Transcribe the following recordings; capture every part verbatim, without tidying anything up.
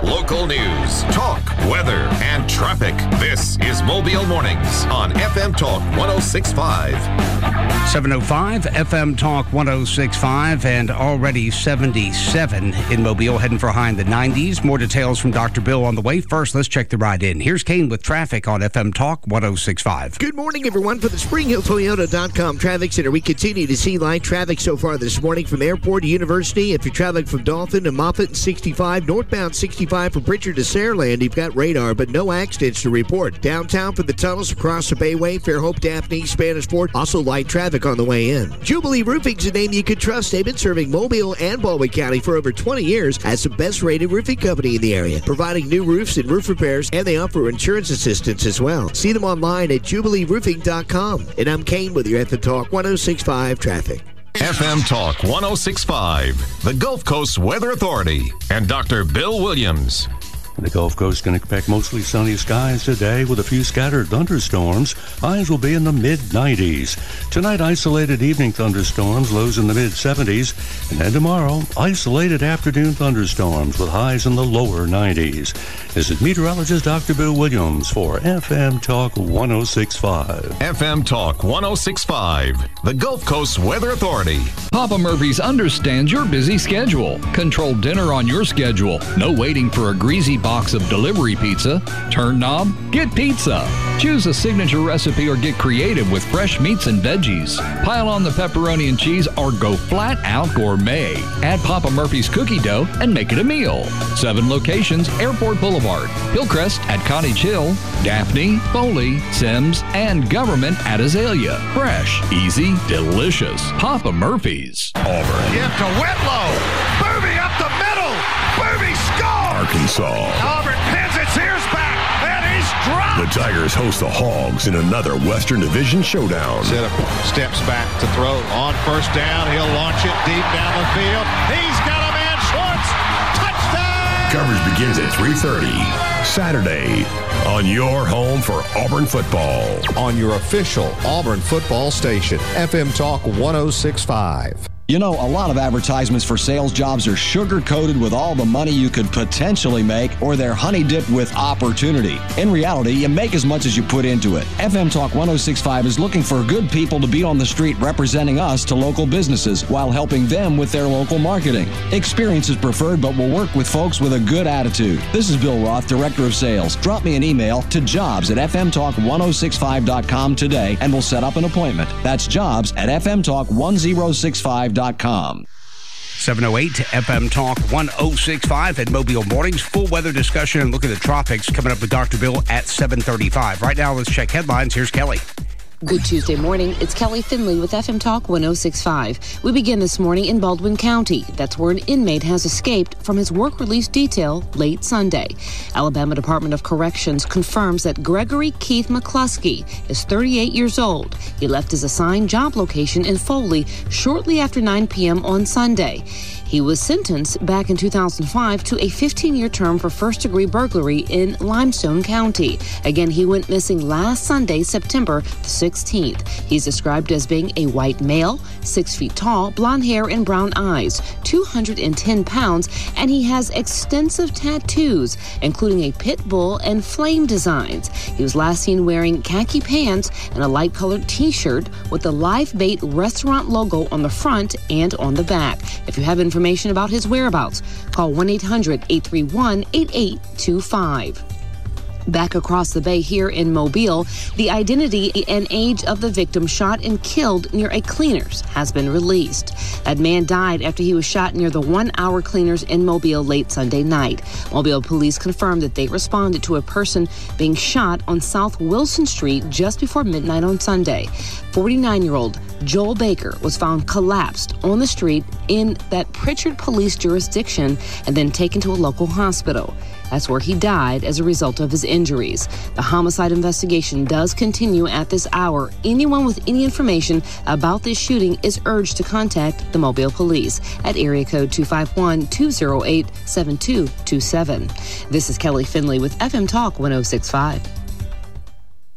Local news, talk, weather, and traffic. This is Mobile Mornings on F M Talk one oh six point five. seven oh five, F M Talk one oh six point five, and already seventy-seven in Mobile, heading for a high in the nineties. More details from Doctor Bill on the way. First, let's check the ride in. Here's Kane with traffic on F M Talk one oh six point five. Good morning, everyone. For the Spring Hill Toyota dot com Traffic Center, we continue to see light traffic so far this morning from Airport to University. If you're traveling from Dolphin to Moffett and sixty-five, northbound sixty-five from Pritchard to Saraland, you've got radar, but no accidents to report. Downtown from the tunnels across the Bayway, Fairhope, Daphne, Spanish Fort, also light traffic on the way in. Jubilee Roofing's a name you can trust. They've been serving Mobile and Baldwin County for over twenty years as the best-rated roofing company in the area, providing new roofs and roof repairs, and they offer insurance assistance as well. See them online at Jubilee Roofing dot com. And I'm Kane with your F M Talk one oh six point five traffic. F M Talk one oh six point five, the Gulf Coast Weather Authority, and Doctor Bill Williams. The Gulf Coast can expect mostly sunny skies today with a few scattered thunderstorms. Highs will be in the mid nineties. Tonight, isolated evening thunderstorms, lows in the mid seventies. And then tomorrow, isolated afternoon thunderstorms with highs in the lower nineties. This is meteorologist Doctor Bill Williams for F M Talk one oh six point five. F M Talk one oh six point five, the Gulf Coast Weather Authority. Papa Murphy's understands your busy schedule. Control dinner on your schedule. No waiting for a greasy box of delivery pizza. Turn knob, get pizza. Choose a signature recipe or get creative with fresh meats and veggies. Pile on the pepperoni and cheese or go flat out gourmet. Add Papa Murphy's cookie dough and make it a meal. Seven locations, Airport Boulevard, Hillcrest at Cottage Hill, Daphne, Foley, Sims, and Government at Azalea. Fresh, easy, delicious. Papa Murphy's. Auburn. Give to Whitlow. Booby up the middle. Booby scores. Arkansas. Auburn pins its ears back, and he's dropped. The Tigers host the Hogs in another Western Division showdown. Instead of steps back to throw on first down, he'll launch it deep down the field. He's got a man, Schwartz. Touchdown! Coverage begins at three thirty Saturday on your home for Auburn football. On your official Auburn football station, F M Talk one oh six point five. You know, a lot of advertisements for sales jobs are sugar-coated with all the money you could potentially make, or they're honey-dipped with opportunity. In reality, you make as much as you put into it. F M Talk one oh six point five is looking for good people to be on the street representing us to local businesses while helping them with their local marketing. Experience is preferred, but we'll work with folks with a good attitude. This is Bill Roth, Director of Sales. Drop me an email to jobs at f m talk one oh six five dot com today, and we'll set up an appointment. That's jobs at f m talk one oh six five dot com. seven oh eight F M Talk one oh six point five at Mobile Mornings. Full weather discussion and look at the tropics coming up with Doctor Bill at seven thirty-five. Right now, let's check headlines. Here's Kelly. Good Tuesday morning. It's Kelly Finley with F M Talk one oh six point five. We begin this morning in Baldwin County. That's where an inmate has escaped from his work release detail late Sunday. Alabama Department of Corrections confirms that Gregory Keith McCluskey is thirty-eight years old. He left his assigned job location in Foley shortly after nine p.m. on Sunday. He was sentenced back in two thousand five to a fifteen-year term for first-degree burglary in Limestone County. Again, he went missing last Sunday, September sixteenth. He's described as being a white male, six feet tall, blonde hair and brown eyes, two hundred ten pounds, and he has extensive tattoos, including a pit bull and flame designs. He was last seen wearing khaki pants and a light-colored T-shirt with the Live Bait restaurant logo on the front and on the back. If you have information about his whereabouts, call one eight hundred eight three one eight eight two five. Back across the bay here in Mobile, the identity and age of the victim shot and killed near a Cleaners has been released. That man died after he was shot near the one-hour Cleaners in Mobile late Sunday night. Mobile police confirmed that they responded to a person being shot on South Wilson Street just before midnight on Sunday. forty-nine-year-old Joel Baker was found collapsed on the street in that Pritchard police jurisdiction and then taken to a local hospital. That's where he died as a result of his injuries. The homicide investigation does continue at this hour. Anyone with any information about this shooting is urged to contact the Mobile Police at area code two five one, two oh eight, seven two two seven. This is Kelly Finley with F M Talk one oh six point five.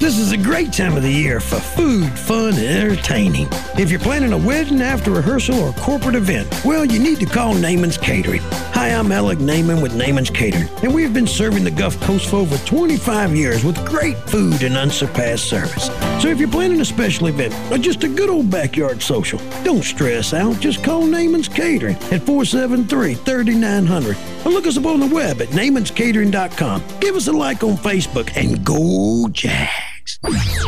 This is a great time of the year for food, fun, and entertaining. If you're planning a wedding, after rehearsal, or corporate event, well, you need to call Naaman's Catering. Hi, I'm Alec Naaman with Naaman's Catering, and we have been serving the Gulf Coast for over twenty-five years with great food and unsurpassed service. So if you're planning a special event or just a good old backyard social, don't stress out. Just call Naaman's Catering at four seven three, three nine zero zero or look us up on the web at naamans catering dot com. Give us a like on Facebook and go Jags.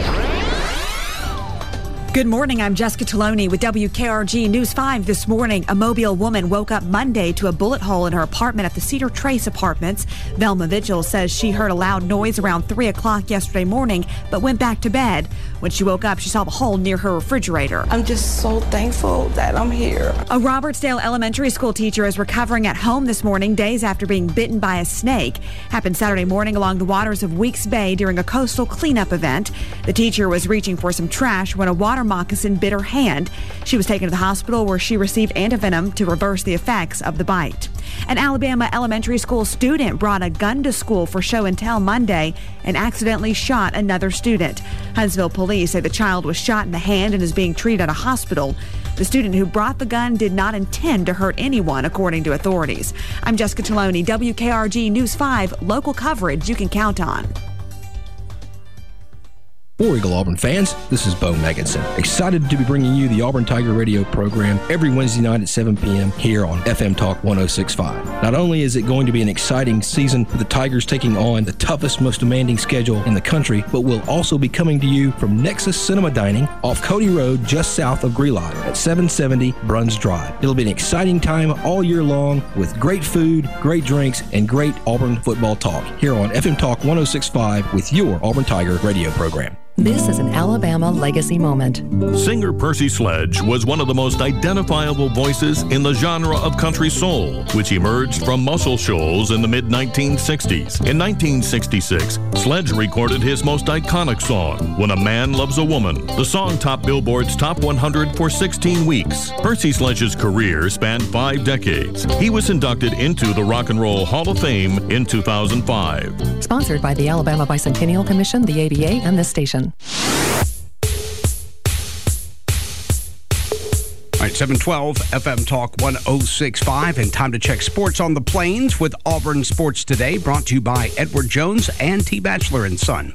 Good morning. I'm Jessica Taloni with W K R G News five this morning. A Mobile woman woke up Monday to a bullet hole in her apartment at the Cedar Trace Apartments. Velma Vigil says she heard a loud noise around three o'clock yesterday morning, but went back to bed. When she woke up, she saw the hole near her refrigerator. I'm just so thankful that I'm here. A Robertsdale elementary school teacher is recovering at home this morning, days after being bitten by a snake. Happened Saturday morning along the waters of Weeks Bay during a coastal cleanup event. The teacher was reaching for some trash when a water moccasin bit her hand. She was taken to the hospital where she received antivenom to reverse the effects of the bite. An Alabama elementary school student brought a gun to school for show and tell Monday and accidentally shot another student. Huntsville police say the child was shot in the hand and is being treated at a hospital. The student who brought the gun did not intend to hurt anyone, according to authorities. I'm Jessica Taloni, W K R G News five, local coverage you can count on. For Eagle Auburn fans, this is Bo Meganson. Excited to be bringing you the Auburn Tiger radio program every Wednesday night at seven p.m. here on F M Talk one oh six point five. Not only is it going to be an exciting season with the Tigers taking on the toughest, most demanding schedule in the country, but we'll also be coming to you from Nexus Cinema Dining off Cody Road just south of Grelot at seven seventy Bruns Drive. It'll be an exciting time all year long with great food, great drinks, and great Auburn football talk here on F M Talk one oh six point five with your Auburn Tiger radio program. This is an Alabama legacy moment. Singer Percy Sledge was one of the most identifiable voices in the genre of country soul, which emerged from Muscle Shoals in the mid nineteen sixties. In nineteen sixty-six, Sledge recorded his most iconic song, When a Man Loves a Woman. The song topped Billboard's Top one hundred for sixteen weeks. Percy Sledge's career spanned five decades. He was inducted into the Rock and Roll Hall of Fame in two thousand five. Sponsored by the Alabama Bicentennial Commission, the A B A, and this station. All right, seven twelve F M Talk one oh six point five, and time to check sports on the Plains with Auburn Sports Today, brought to you by Edward Jones and T. Batchelor and Son.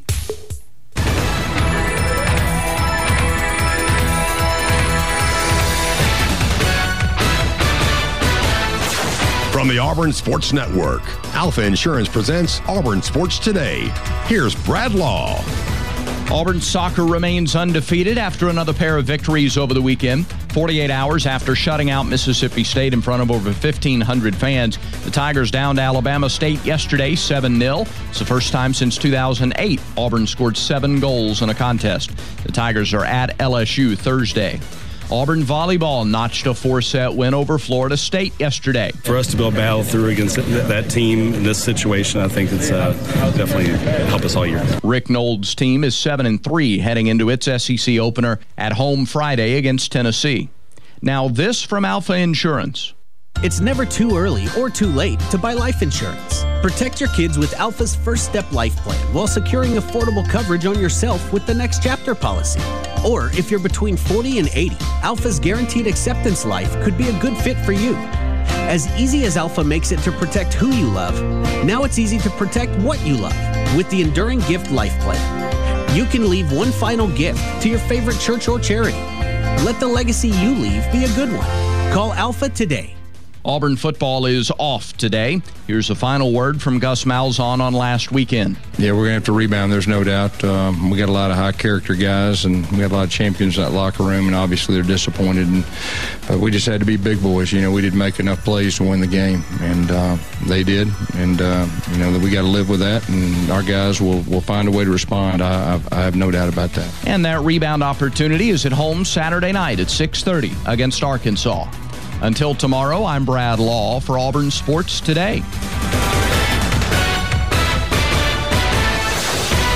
From the Auburn Sports Network, Alpha Insurance presents Auburn Sports Today. Here's Brad Law. Auburn soccer remains undefeated after another pair of victories over the weekend. forty-eight hours after shutting out Mississippi State in front of over fifteen hundred fans, the Tigers downed Alabama State yesterday seven nil. It's the first time since two thousand eight Auburn scored seven goals in a contest. The Tigers are at L S U Thursday. Auburn volleyball notched a four-set win over Florida State yesterday. For us to be able to battle through against that team in this situation, I think it's uh, definitely helped us all year. Rick Knowles' team is seven and three heading into its S E C opener at home Friday against Tennessee. Now this from Alpha Insurance. It's never too early or too late to buy life insurance. Protect your kids with Alpha's First Step Life Plan while securing affordable coverage on yourself with the Next Chapter policy. Or if you're between forty and eighty, Alpha's Guaranteed Acceptance Life could be a good fit for you. As easy as Alpha makes it to protect who you love, now it's easy to protect what you love with the Enduring Gift Life Plan. You can leave one final gift to your favorite church or charity. Let the legacy you leave be a good one. Call Alpha today. Auburn football is off today. Here's a final word from Gus Malzahn on last weekend. Yeah, we're going to have to rebound, there's no doubt. Um, we got a lot of high-character guys, and we got a lot of champions in that locker room, and obviously they're disappointed. And uh, we just had to be big boys. You know, we didn't make enough plays to win the game, and uh, they did. And, uh, you know, we got to live with that, and our guys will, will find a way to respond. I, I, I have no doubt about that. And that rebound opportunity is at home Saturday night at six thirty against Arkansas. Until tomorrow, I'm Brad Law for Auburn Sports Today.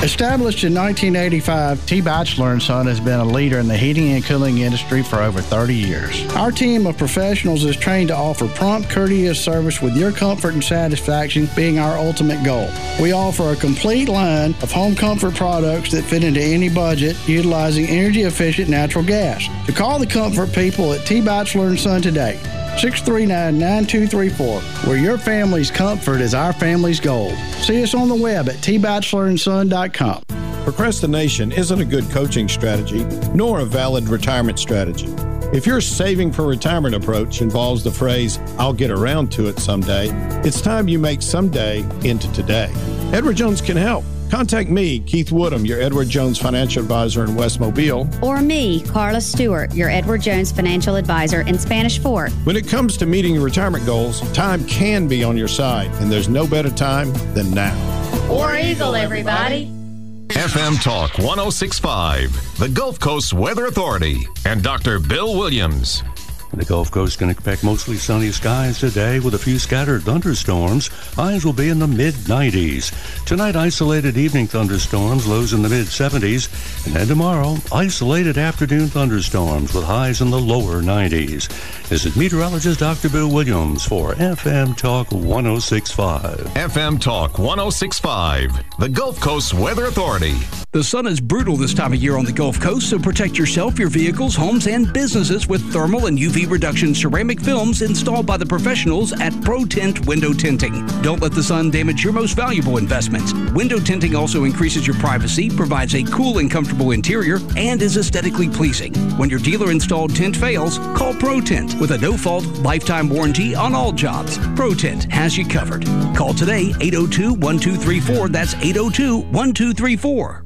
Established in nineteen eighty-five, T. Bachelor and Son has been a leader in the heating and cooling industry for over thirty years. Our team of professionals is trained to offer prompt, courteous service with your comfort and satisfaction being our ultimate goal. We offer a complete line of home comfort products that fit into any budget, utilizing energy-efficient natural gas. So call the comfort people at T. Bachelor and Son today. six three nine, nine two three four, where your family's comfort is our family's gold. See us on the web at t bachelor and son dot com. Procrastination isn't a good coaching strategy, nor a valid retirement strategy. If your saving for retirement approach involves the phrase, I'll get around to it someday, it's time you make someday into today. Edward Jones can help. Contact me, Keith Woodham, your Edward Jones financial advisor in West Mobile. Or me, Carla Stewart, your Edward Jones financial advisor in Spanish Fort. When it comes to meeting your retirement goals, time can be on your side, and there's no better time than now. War Eagle, everybody. F M Talk one oh six point five, the Gulf Coast Weather Authority, and Doctor Bill Williams. The Gulf Coast can expect mostly sunny skies today with a few scattered thunderstorms. Highs will be in the mid nineties. Tonight, isolated evening thunderstorms, lows in the mid seventies. And then tomorrow, isolated afternoon thunderstorms with highs in the lower nineties. This is meteorologist Doctor Bill Williams for F M Talk one oh six point five. F M Talk one oh six point five, the Gulf Coast Weather Authority. The sun is brutal this time of year on the Gulf Coast, so protect yourself, your vehicles, homes, and businesses with thermal and U V reduction ceramic films installed by the professionals at ProTint Window Tinting. Don't let the sun damage your most valuable investments. Window tinting also increases your privacy, provides a cool and comfortable interior, and is aesthetically pleasing. When your dealer-installed tint fails, call ProTint with a no-fault lifetime warranty on all jobs. ProTint has you covered. Call today, eight oh two, one two three four. That's eight oh two, one two three four.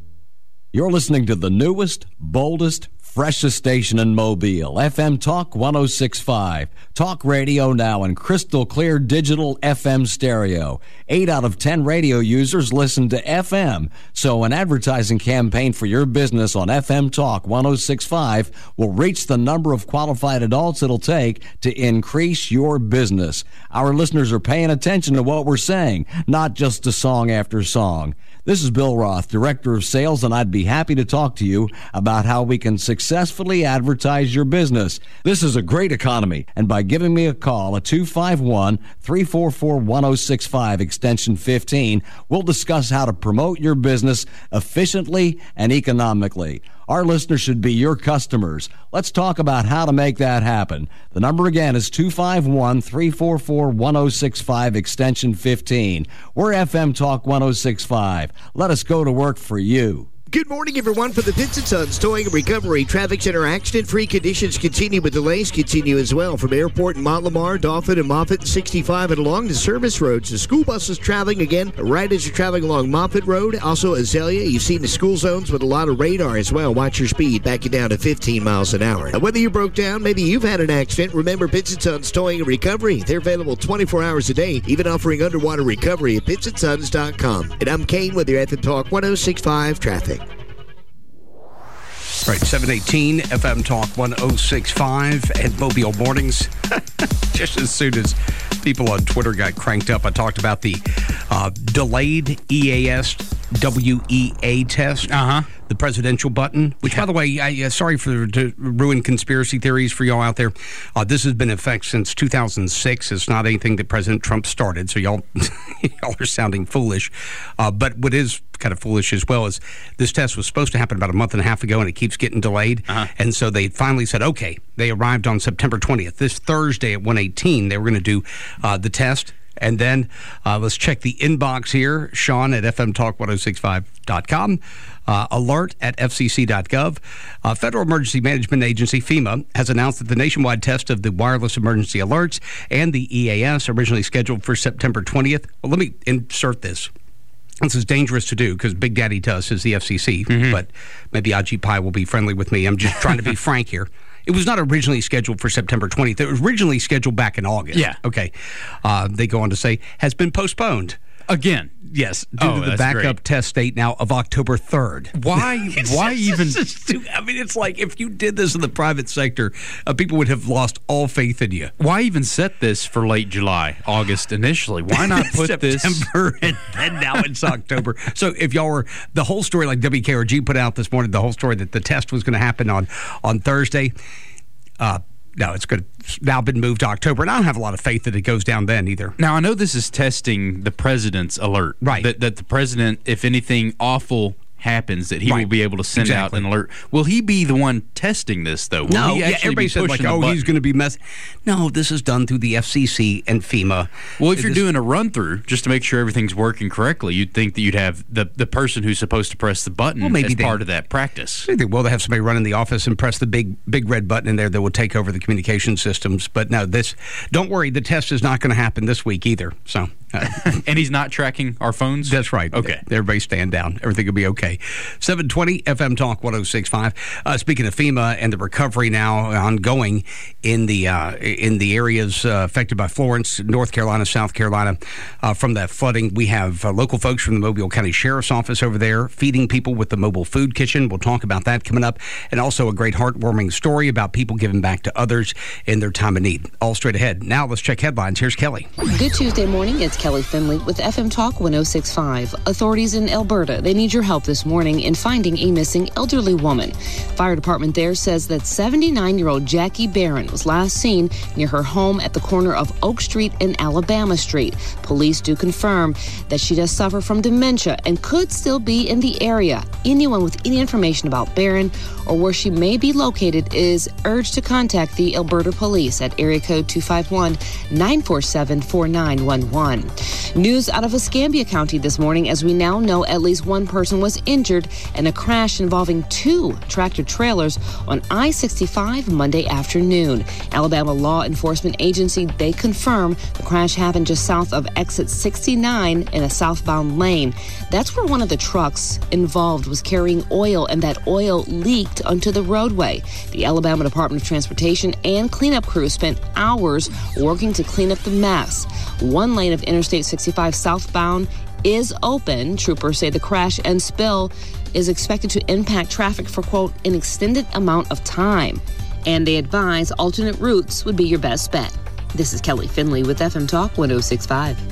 You're listening to the newest, boldest, freshest station in Mobile, F M Talk one oh six point five. Talk radio now in crystal clear digital F M stereo. Eight out of ten radio users listen to F M, so an advertising campaign for your business on F M Talk one oh six point five will reach the number of qualified adults it'll take to increase your business. Our listeners are paying attention to what we're saying, not just to song after song. This is Bill Roth, Director of Sales, and I'd be happy to talk to you about how we can successfully advertise your business. This is a great economy, and by giving me a call at two five one, three four four, one oh six five, extension fifteen, we'll discuss how to promote your business efficiently and economically. Our listeners should be your customers. Let's talk about how to make that happen. The number again is two five one, three four four, one oh six five, extension fifteen. We're F M Talk one oh six point five. Let us go to work for you. Good morning, everyone. For the Pitts and Sons Towing and Recovery Traffic Center, accident-free conditions continue, but delays continue as well. From Airport and Mont-Lamar, Dauphin and Moffett and sixty-five, and along the service roads. The school buses traveling again right as you're traveling along Moffett Road. Also, Azalea, you've seen the school zones with a lot of radar as well. Watch your speed, backing down to fifteen miles an hour. Now, whether you broke down, maybe you've had an accident, remember Pitts and Sons Towing and Recovery. They're available twenty-four hours a day, even offering underwater recovery at pitts and sons dot com. And I'm Kane with your F M Talk one oh six point five traffic. Right, seven eighteen, F M Talk one oh six point five and Mobile Mornings. Just as soon as people on Twitter got cranked up, I talked about the uh, delayed E A S W E A test. Uh-huh. The presidential button, which, yeah. by the way, I, uh, sorry for to ruin conspiracy theories for y'all out there. Uh, this has been in effect since two thousand six. It's not anything that President Trump started, so y'all, y'all are sounding foolish. Uh, but what is kind of foolish as well is this test was supposed to happen about a month and a half ago, and it keeps getting delayed. Uh-huh. And so they finally said, okay, they arrived on September twentieth. This Thursday at one eighteen, they were going to do uh, the test. And then uh, let's check the inbox here. Sean at F M Talk one oh six point five dot com. Uh, alert at F C C dot gov. Uh, Federal Emergency Management Agency, FEMA, has announced that the nationwide test of the wireless emergency alerts and the E A S, originally scheduled for September twentieth. Well, let me insert this. This is dangerous to do because Big Daddy to us is the F C C, mm-hmm. but maybe Ajit Pai will be friendly with me. I'm just trying to be frank here. It was not originally scheduled for September twentieth. It was originally scheduled back in August. Yeah. Okay. Uh, they go on to say, has been postponed. Again. Yes, due oh, to the backup great. test date now of October third. Why? Why even? I mean, it's like if you did this in the private sector, uh, people would have lost all faith in you. Why even set this for late July, August initially? Why not put this September and then now it's October? So if y'all were the whole story, like W K R G put out this morning, the whole story that the test was going to happen on on Thursday. Uh, No, it's good. It's now been moved to October, and I don't have a lot of faith that it goes down then either. Now, I know this is testing the president's alert. Right. That, that the president, if anything awful happens, that he right. will be able to send exactly. out an alert. Will he be the one testing this, though? Will no, he yeah, everybody said, like, oh, he's going to be mess. No, this is done through the F C C and FEMA. Well, if it you're is- doing a run-through, just to make sure everything's working correctly, you'd think that you'd have the, the person who's supposed to press the button well, maybe as they, part of that practice. Maybe they will. They have somebody run in the office and press the big big red button in there that will take over the communication systems. But no, this. Don't worry, the test is not going to happen this week either. So. Uh, and he's not tracking our phones? That's right. Okay. Everybody stand down. Everything will be okay. seven twenty F M Talk one oh six point five. Uh, speaking of FEMA and the recovery now ongoing in the uh, in the areas uh, affected by Florence, North Carolina, South Carolina, uh, from that flooding, we have uh, local folks from the Mobile County Sheriff's Office over there feeding people with the mobile food kitchen. We'll talk about that coming up. And also a great heartwarming story about people giving back to others in their time of need. All straight ahead. Now let's check headlines. Here's Kelly. Good Tuesday morning. It's Kelly Finley with F M Talk one oh six point five. Authorities in Alberta, they need your help this morning in finding a missing elderly woman. Fire department there says that seventy-nine-year-old Jackie Barron was last seen near her home at the corner of Oak Street and Alabama Street. Police do confirm that she does suffer from dementia and could still be in the area. Anyone with any information about Barron or where she may be located is urged to contact the Alberta Police at area code two five one, nine four seven, four nine one one. News out of Escambia County this morning, as we now know at least one person was injured in a crash involving two tractor trailers on I sixty-five Monday afternoon. Alabama Law Enforcement Agency, they confirm the crash happened just south of exit sixty-nine in a southbound lane. That's where one of the trucks involved was carrying oil, and that oil leaked onto the roadway. The Alabama Department of Transportation and cleanup crews spent hours working to clean up the mess. One lane of Interstate sixty-five southbound is open. Troopers say the crash and spill is expected to impact traffic for, quote, an extended amount of time. And they advise alternate routes would be your best bet. This is Kelly Finley with F M Talk one oh six point five.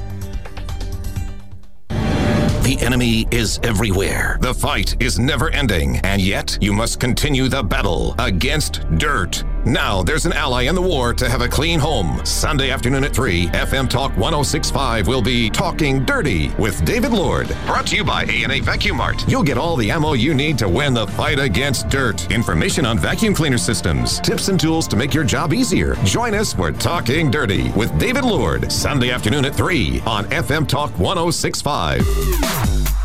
The enemy is everywhere. The fight is never ending, and yet you must continue the battle against dirt. Now there's an ally in the war to have a clean home. Sunday afternoon at three, F M Talk one oh six point five will be Talking Dirty with David Lord. Brought to you by A and A Vacuum Mart. You'll get all the ammo you need to win the fight against dirt. Information on vacuum cleaner systems, tips and tools to make your job easier. Join us for Talking Dirty with David Lord, Sunday afternoon at three on F M Talk one oh six point five.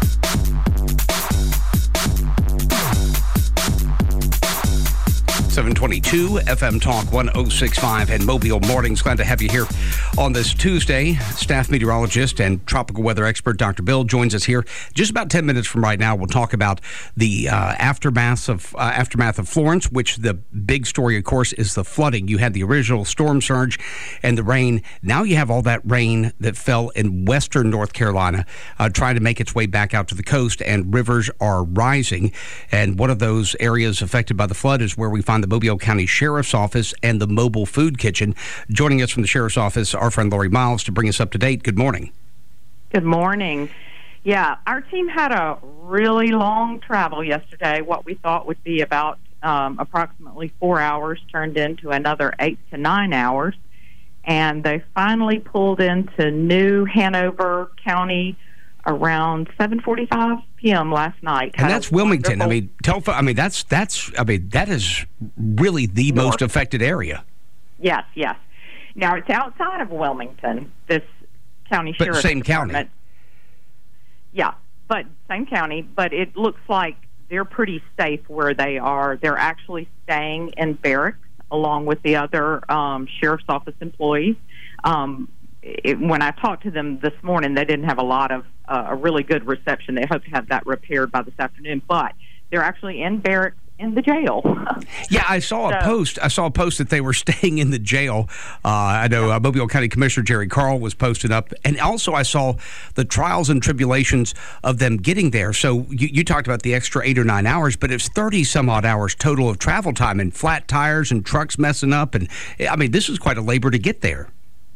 seven twenty-two F M Talk one oh six point five and Mobile Mornings. Glad to have you here on this Tuesday. Staff meteorologist and tropical weather expert Doctor Bill joins us here just about ten minutes from right now. We'll talk about the uh, aftermath of uh, aftermath of Florence, which the big story, of course, is the flooding. You had the original storm surge and the rain. Now you have all that rain that fell in western North Carolina uh, trying to make its way back out to the coast, and rivers are rising. And one of those areas affected by the flood is where we find the Mobile County Sheriff's Office and the mobile food kitchen. Joining us from the Sheriff's Office, our friend Lori Miles, to bring us up to date. Good morning. Good morning. Yeah, our team had a really long travel yesterday. What we thought would be about um, approximately four hours turned into another eight to nine hours. And they finally pulled into New Hanover County around seven forty-five p.m. last night. And that's Wilmington. I mean, tell, I mean, that's, that's, I mean, that is really the North. most affected area. Yes, yes. Now, it's outside of Wilmington, this county But sheriff's same department. county. Yeah, but same county, but it looks like they're pretty safe where they are. They're actually staying in barracks along with the other um, sheriff's office employees. Um, it, when I talked to them this morning, they didn't have a lot of uh, a really good reception. They hope to have that repaired by this afternoon, but they're actually in barracks in the jail. Yeah, I saw a So- post. I saw a post that they were staying in the jail. Uh, I know uh, Mobile County Commissioner Jerry Carl was posted up, and also I saw the trials and tribulations of them getting there. So you, you talked about the extra eight or nine hours, but it's thirty some odd hours total of travel time, and flat tires and trucks messing up, and I mean this is quite a labor to get there.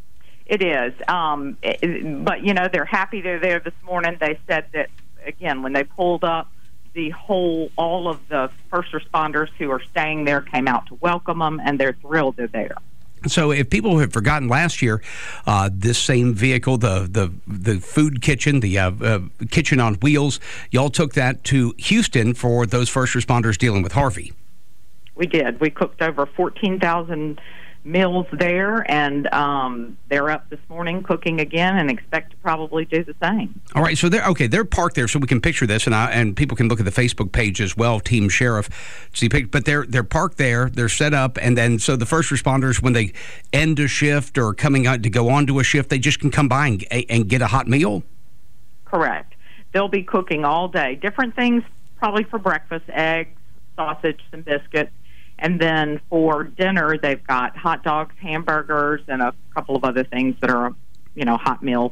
It is. Um, it, but, you know, they're happy they're there this morning. They said that, again, when they pulled up, the whole, all of the first responders who are staying there came out to welcome them, and they're thrilled they're there. So if people have forgotten last year, uh, this same vehicle, the the the food kitchen, the uh, uh, kitchen on wheels, y'all took that to Houston for those first responders dealing with Harvey. We did. We cooked over fourteen thousand meals there, and um, they're up this morning cooking again and expect to probably do the same. All right, so they're okay. They're parked there, so we can picture this, and I, and people can look at the Facebook page as well, Team Sheriff. See, but they're they're parked there. They're set up, and then so the first responders, when they end a shift or coming out to go on to a shift, they just can come by and, and get a hot meal. Correct. They'll be cooking all day. Different things, probably for breakfast: eggs, sausage, some biscuits. And then for dinner, they've got hot dogs, hamburgers, and a couple of other things that are, you know, hot meals.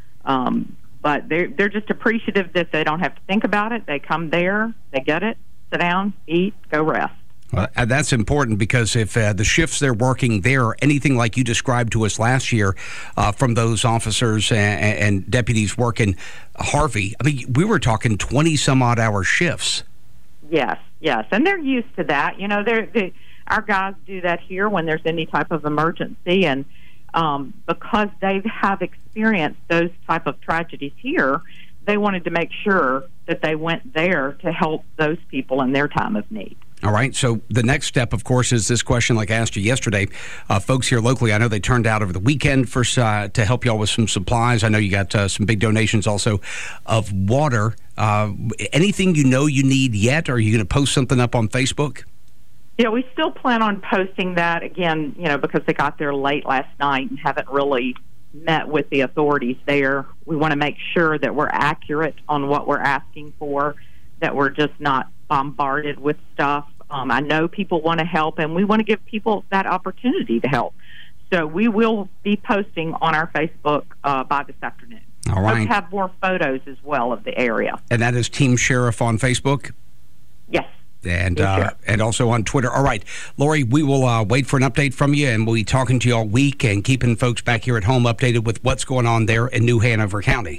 Um, but they're, they're just appreciative that they don't have to think about it. They come there, they get it, sit down, eat, go rest. Well, that's important because if uh, the shifts they're working there are anything like you described to us last year uh, from those officers and, and deputies working Harvey, I mean, we were talking twenty-some-odd hour shifts. Yes, yes, and they're used to that. You know, they're, they, our guys do that here when there's any type of emergency, and um, because they have experienced those type of tragedies here, they wanted to make sure that they went there to help those people in their time of need. All right, so the next step, of course, is this question like I asked you yesterday. Uh, folks here locally, I know they turned out over the weekend for uh, to help y'all with some supplies. I know you got uh, some big donations also of water. Uh, anything you know you need yet, or are you going to post something up on Facebook? Yeah, we still plan on posting that again, you know, because they got there late last night and haven't really met with the authorities there. We want to make sure that we're accurate on what we're asking for, that we're just not bombarded with stuff. Um, I know people want to help, and we want to give people that opportunity to help. So we will be posting on our Facebook uh, by this afternoon. All right. We'll have more photos as well of the area. And that is Team Sheriff on Facebook? Yes. And uh, and also on Twitter. All right, Lori, we will uh, wait for an update from you, and we'll be talking to you all week and keeping folks back here at home updated with what's going on there in New Hanover County.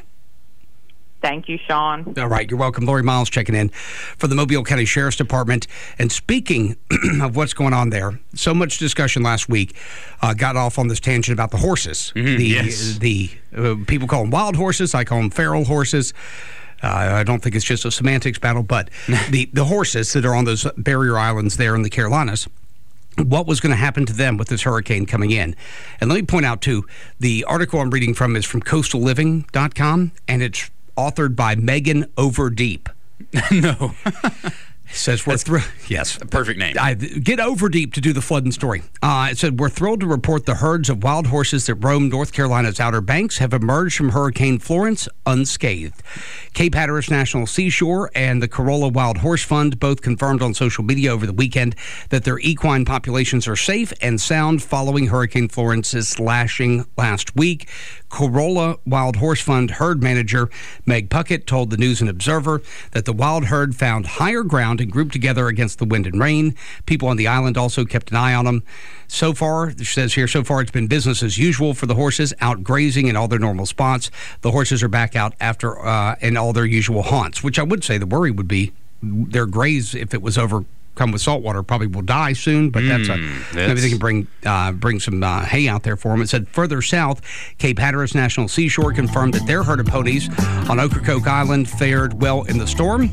Thank you, Sean. All right, you're welcome. Lori Miles checking in for the Mobile County Sheriff's Department. And speaking of what's going on there, so much discussion last week uh, got off on this tangent about the horses. Mm-hmm, the yes. the uh, people call them wild horses. I call them feral horses. Uh, I don't think it's just a semantics battle, but the, the horses that are on those barrier islands there in the Carolinas, what was going to happen to them with this hurricane coming in. And let me point out, too, the article I'm reading from is from coastal living dot com, and it's authored by Megan Overdeep. No. It says we're thrilled. Yes. Perfect name. I, get Overdeep to do the flooding story. Uh, it said, we're thrilled to report the herds of wild horses that roam North Carolina's Outer Banks have emerged from Hurricane Florence unscathed. Cape Hatteras National Seashore and the Corolla Wild Horse Fund both confirmed on social media over the weekend that their equine populations are safe and sound following Hurricane Florence's lashing last week. Corolla Wild Horse Fund herd manager Meg Puckett told the News and Observer that the wild herd found higher ground and grouped together against the wind and rain. People on the island also kept an eye on them. So far, it says here, so far it's been business as usual for the horses, out grazing in all their normal spots. The horses are back out after uh, in all their usual haunts, which I would say the worry would be their graze, if it was overcome with salt water, probably will die soon, but that's, a, that's... maybe they can bring uh, bring some uh, hay out there for them. It said further south, Cape Hatteras National Seashore confirmed that their herd of ponies on Ocracoke Island fared well in the storm.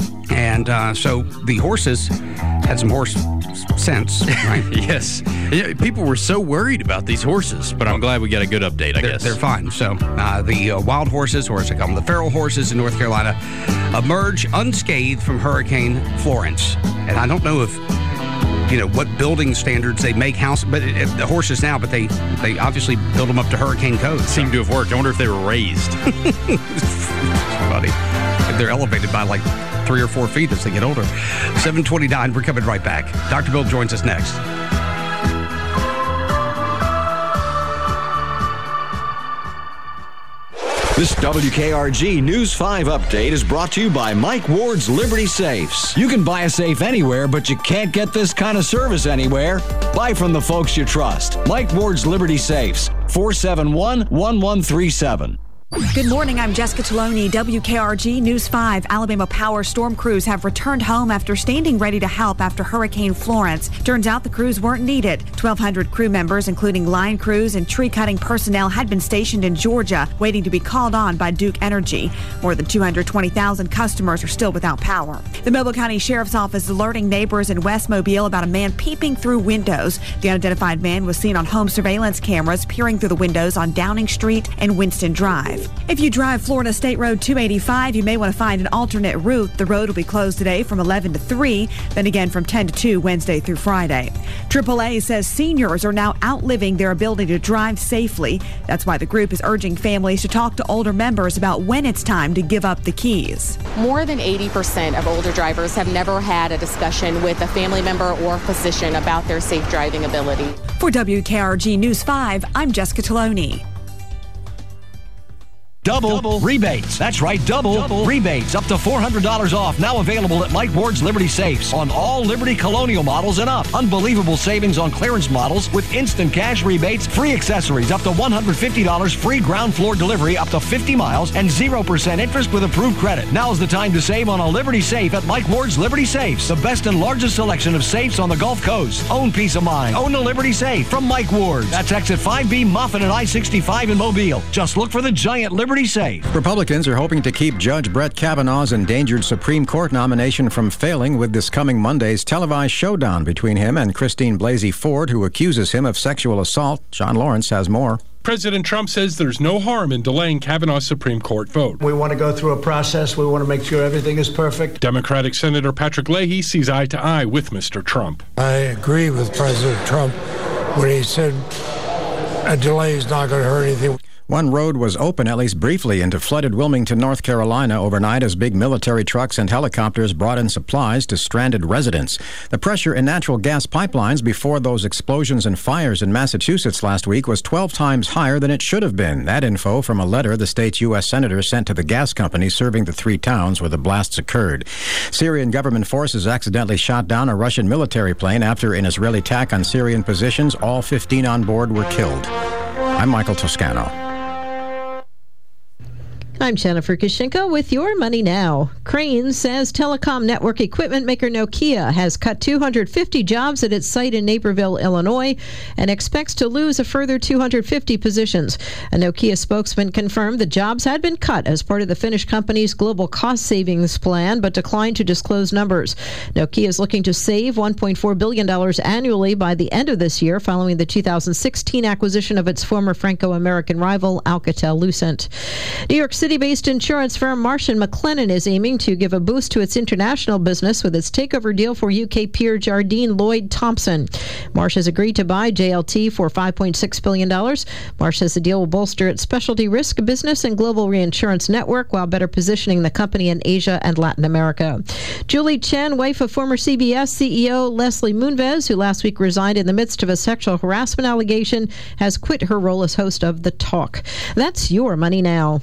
And uh, so the horses had some horse sense, right? Yes. Yeah, people were so worried about these horses, but I'm glad we got a good update, I they're, guess. They're fine. So uh, the uh, wild horses, or as I call them, the feral horses in North Carolina, emerge unscathed from Hurricane Florence. And I don't know if, you know, what building standards they make house, but it, it, the horses now, but they, they obviously build them up to hurricane code. Seem to have worked. I wonder if they were raised. Funny. they're elevated by like three or four feet as they get older. seven twenty-nine, we're coming right back. Doctor Bill joins us next. This W K R G News five update is brought to you by Mike Ward's Liberty Safes. You can buy a safe anywhere, but you can't get this kind of service anywhere. Buy from the folks you trust. Mike Ward's Liberty Safes, four seven one, one one three seven. Good morning. I'm Jessica Taloni, W K R G News five. Alabama Power storm crews have returned home after standing ready to help after Hurricane Florence. Turns out the crews weren't needed. twelve hundred crew members, including line crews and tree-cutting personnel, had been stationed in Georgia, waiting to be called on by Duke Energy. More than two hundred twenty thousand customers are still without power. The Mobile County Sheriff's Office is alerting neighbors in West Mobile about a man peeping through windows. The unidentified man was seen on home surveillance cameras peering through the windows on Downing Street and Winston Drive. If you drive Florida State Road two eighty-five, you may want to find an alternate route. The road will be closed today from eleven to three, then again from ten to two Wednesday through Friday. triple A says seniors are now outliving their ability to drive safely. That's why the group is urging families to talk to older members about when it's time to give up the keys. More than eighty percent of older drivers have never had a discussion with a family member or physician about their safe driving ability. For W K R G News five, I'm Jessica Taloni. Double, double rebates. That's right, double, double rebates. Up to four hundred dollars off. Now available at Mike Ward's Liberty Safes on all Liberty Colonial models and up. Unbelievable savings on clearance models with instant cash rebates, free accessories, up to one hundred fifty dollars, free ground floor delivery up to fifty miles, and zero percent interest with approved credit. Now's the time to save on a Liberty Safe at Mike Ward's Liberty Safes. The best and largest selection of safes on the Gulf Coast. Own peace of mind. Own a Liberty Safe from Mike Ward. That's exit five B Moffett and I sixty-five in Mobile. Just look for the giant Liberty Safe. Republicans are hoping to keep Judge Brett Kavanaugh's endangered Supreme Court nomination from failing with this coming Monday's televised showdown between him and Christine Blasey Ford, who accuses him of sexual assault. John Lawrence has more. President Trump says there's no harm in delaying Kavanaugh's Supreme Court vote. We want to go through a process. We want to make sure everything is perfect. Democratic Senator Patrick Leahy sees eye to eye with Mister Trump. I agree with President Trump when he said a delay is not going to hurt anything. One road was open, at least briefly, into flooded Wilmington, North Carolina overnight as big military trucks and helicopters brought in supplies to stranded residents. The pressure in natural gas pipelines before those explosions and fires in Massachusetts last week was twelve times higher than it should have been. That info from a letter the state's U S senator sent to the gas company serving the three towns where the blasts occurred. Syrian government forces accidentally shot down a Russian military plane after an Israeli attack on Syrian positions. All fifteen on board were killed. I'm Michael Toscano. I'm Jennifer Kushinko with Your Money Now. Cranes says telecom network equipment maker Nokia has cut two hundred fifty jobs at its site in Naperville, Illinois, and expects to lose a further two hundred fifty positions. A Nokia spokesman confirmed the jobs had been cut as part of the Finnish company's global cost savings plan, but declined to disclose numbers. Nokia is looking to save one point four billion dollars annually by the end of this year, following the two thousand sixteen acquisition of its former Franco-American rival, Alcatel-Lucent. New York City City-based insurance firm Marsh and McLennan is aiming to give a boost to its international business with its takeover deal for U K peer Jardine Lloyd Thompson. Marsh has agreed to buy J L T for five point six billion dollars. Marsh says the deal will bolster its specialty risk business and global reinsurance network while better positioning the company in Asia and Latin America. Julie Chen, wife of former C B S C E O Leslie Moonves, who last week resigned in the midst of a sexual harassment allegation, has quit her role as host of The Talk. That's Your Money Now.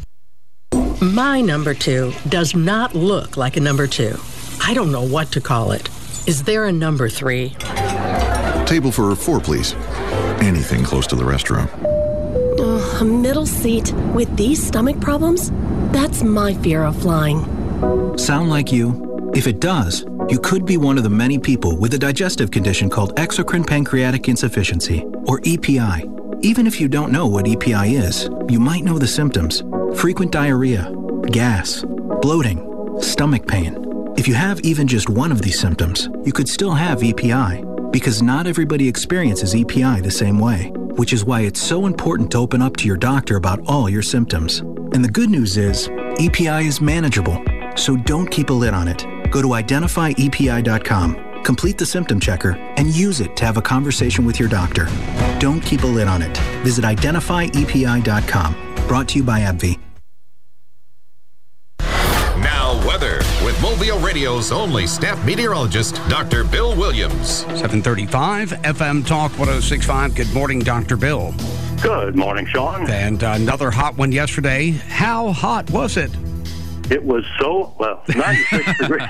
My number two does not look like a number two. I don't know what to call it. Is there a number three? Table for four, please. Anything close to the restroom. Uh, a middle seat with these stomach problems? That's my fear of flying. Sound like you? If it does, you could be one of the many people with a digestive condition called exocrine pancreatic insufficiency, or E P I. Even if you don't know what E P I is, you might know the symptoms. Frequent diarrhea, gas, bloating, stomach pain. If you have even just one of these symptoms, you could still have E P I, because not everybody experiences E P I the same way, which is why it's so important to open up to your doctor about all your symptoms. And the good news is, E P I is manageable, so don't keep a lid on it. Go to identify E P I dot com, complete the symptom checker, and use it to have a conversation with your doctor. Don't keep a lid on it. Visit identify E P I dot com. Brought to you by AbbVie. Now, weather Mobile Radio's only staff meteorologist, Doctor Bill Williams. seven thirty-five, F M Talk one oh six point five. Good morning, Doctor Bill. Good morning, Sean. And another hot one yesterday. How hot was it? It was so, well, ninety-six degrees.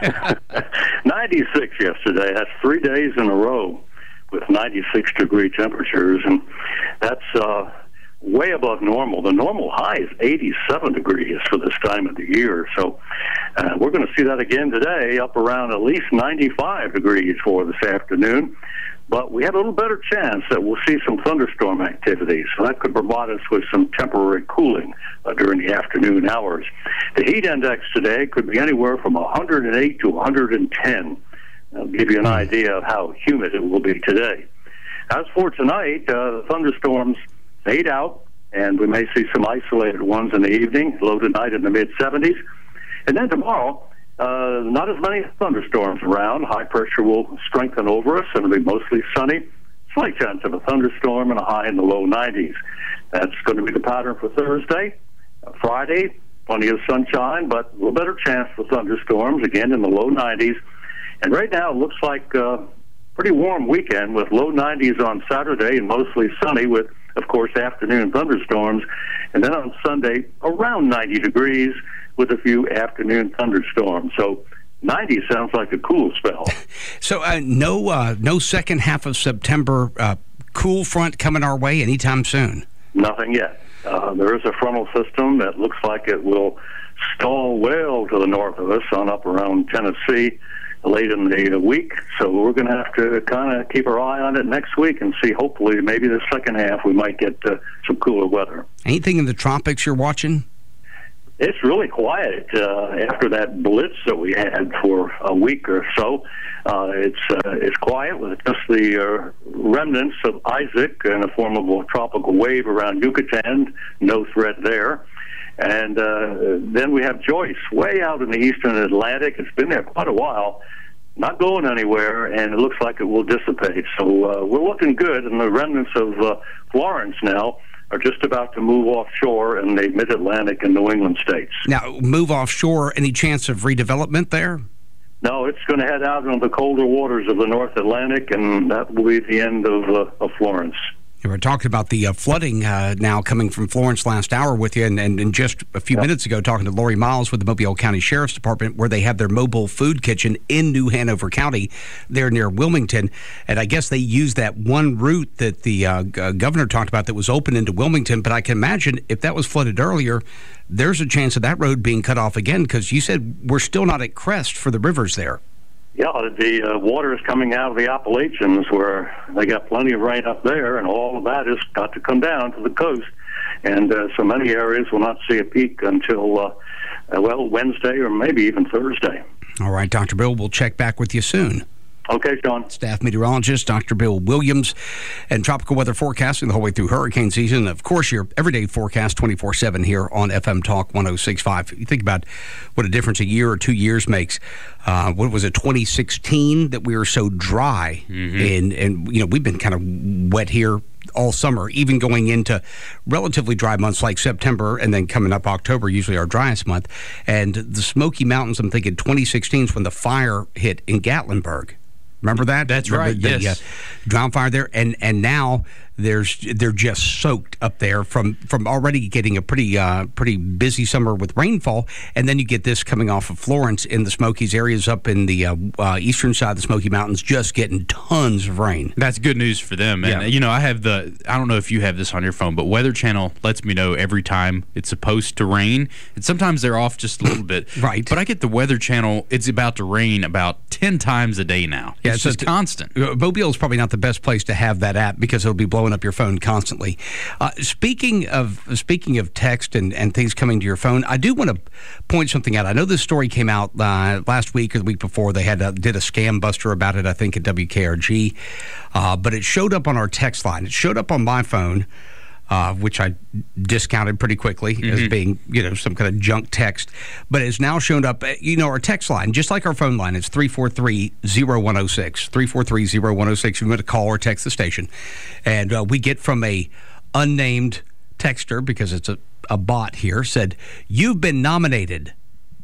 ninety-six yesterday. That's three days in a row with ninety-six degree temperatures, and that's uh, way above normal. The normal high is eighty-seven degrees for this time of the year, so uh, we're going to see that again today, up around at least ninety-five degrees for this afternoon. But we have a little better chance that we'll see some thunderstorm activity, so that could provide us with some temporary cooling uh, during the afternoon hours. The heat index today could be anywhere from one hundred eight to one hundred ten. I'll give you an idea of how humid it will be today. As for tonight, uh, the thunderstorms fade out, and we may see some isolated ones in the evening, low tonight in the mid seventies. And then tomorrow, Uh, not as many thunderstorms around. High pressure will strengthen over us, and it'll be mostly sunny. Slight chance of a thunderstorm and a high in the low nineties. That's going to be the pattern for Thursday. Uh, Friday, plenty of sunshine, but a little better chance for thunderstorms, again in the low nineties. And right now it looks like a pretty warm weekend with low nineties on Saturday and mostly sunny with, of course, afternoon thunderstorms. And then on Sunday, around ninety degrees, with a few afternoon thunderstorms. So ninety sounds like a cool spell. So uh, no uh, no second half of September uh, cool front coming our way anytime soon? Nothing yet. Uh, there is a frontal system that looks like it will stall well to the north of us on up around Tennessee late in the week. So we're going to have to kind of keep our eye on it next week and see, hopefully, maybe the second half we might get uh, some cooler weather. Anything in the tropics you're watching? It's really quiet uh, after that blitz that we had for a week or so. Uh, it's uh, it's quiet with just the uh, remnants of Isaac in the form of a tropical wave around Yucatan. No threat there. And uh, then we have Joyce way out in the eastern Atlantic. It's been there quite a while, not going anywhere, and it looks like it will dissipate. So uh, we're looking good, and the remnants of uh, Florence now are just about to move offshore in the mid-Atlantic and New England states. Now, move offshore, any chance of redevelopment there? No, it's going to head out into the colder waters of the North Atlantic, and that will be the end of, uh, of Florence. We were talking about the uh, flooding uh, now coming from Florence last hour with you, and, and, and just a few yep. minutes ago talking to Lori Miles with the Mobile County Sheriff's Department, where they have their mobile food kitchen in New Hanover County there near Wilmington. And I guess they used that one route that the uh, g- governor talked about that was open into Wilmington. But I can imagine if that was flooded earlier, there's a chance of that road being cut off again, because you said we're still not at crest for the rivers there. Yeah, the uh, water is coming out of the Appalachians, where they got plenty of rain up there, and all of that has got to come down to the coast. And uh, so many areas will not see a peak until, uh, uh, well, Wednesday or maybe even Thursday. All right, Doctor Bill, we'll check back with you soon. Okay, Sean. Staff meteorologist Doctor Bill Williams, and tropical weather forecasting the whole way through hurricane season. Of course, your everyday forecast twenty-four seven here on F M Talk one oh six point five. You think about what a difference a year or two years makes. Uh, what was it, twenty sixteen, that we were so dry, mm-hmm. and, and you know we've been kind of wet here all summer, even going into relatively dry months like September, and then coming up October, usually our driest month. And the Smoky Mountains, I'm thinking twenty sixteen is when the fire hit in Gatlinburg. Remember that? That's Remember right, the, yes. Uh, ground fire there. And and now there's they're just soaked up there from, from already getting a pretty uh, pretty busy summer with rainfall. And then you get this coming off of Florence in the Smokies, areas up in the uh, uh, eastern side of the Smoky Mountains, just getting tons of rain. That's good news for them. And, yeah. you know, I have the, I don't know if you have this on your phone, but Weather Channel lets me know every time it's supposed to rain. And sometimes they're off just a little bit. Right. But I get the Weather Channel, it's about to rain about ten times a day now. Yeah, it's so just t- constant. Mobile is probably not the best place to have that app, because it'll be blowing up your phone constantly. Uh, speaking of speaking of text and, and things coming to your phone, I do want to point something out. I know this story came out uh, last week or the week before. They had a, did a scam buster about it, I think, at W K R G. Uh, but it showed up on our text line. It showed up on my phone, uh, which I discounted pretty quickly mm-hmm. as being, you know, some kind of junk text. But it's now shown up, you know, our text line, just like our phone line. It's three four three, zero one zero six, three four three, zero one zero six. If you want to call or text the station. And uh, we get from a unnamed texter, because it's a, a bot here, said, "You've been nominated.